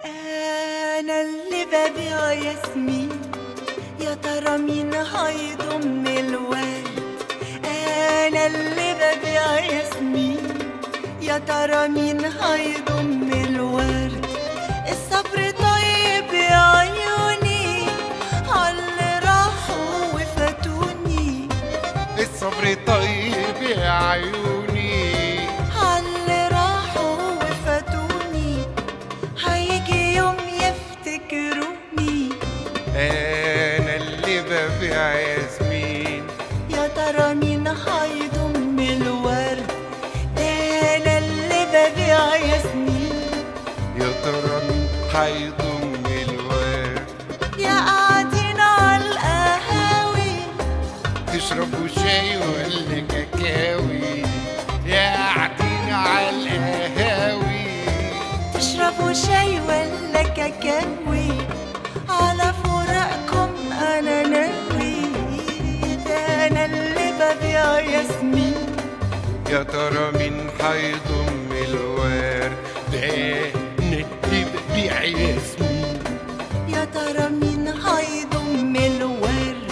أنا اللي ببيع ياسمين، يا ترى مين هيضم الورد؟ أنا اللي ببيع ياسمين، يا ترى مين هيضم الورد؟ الصبر طيب يا عيوني عاللي راحوا وفاتوني، الصبر طيب يا عيوني عاللي راحوا وفاتوني، هيجي يوم يفتكروني. انا اللي ببيع ياسمين، يا ترى مين هيضم الورد؟ ده انا اللي ببيع ياسمين، يا ترى مين هيضم الورد؟ يا قاعدين عالقهاوي تشربوا شاي ولا كاكاوي؟ يا قاعدين عالقهاوي تشربوا شاي ولا كاكاوي؟ على فراقكم انا ناوي، ده انا اللي ببيع ياسمين. يا ترى مين هيضم الورد؟ ده انا اللي ببيع ياسمين، يا ترى مين هيضم الورد؟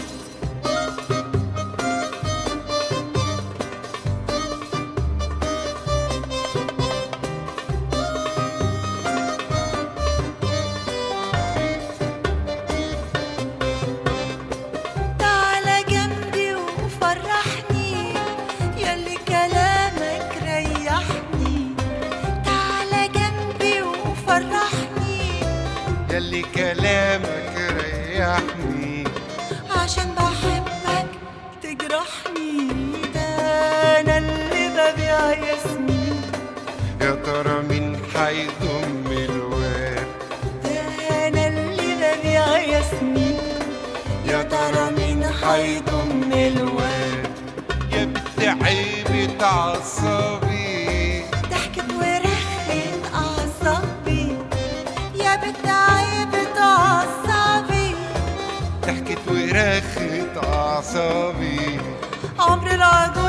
تعالى جنبي وفرحني ياللي كلامك ريحني، تعالى جنبي وفرحني ياللي كلامك ريحني، عشان بحبك تجرحني، ده انا اللي ببيع ياسمين. يا ترى مين هيضم الورد؟ ده انا اللي ببيع ياسمين، يا ترى مين هيضم الورد؟ يا بنت عيبة عصابي، ضحكت ورخت أعصابي، يا بنت عيبة أعصابي، ضحكت ورخت أعصابي، عمر العجوز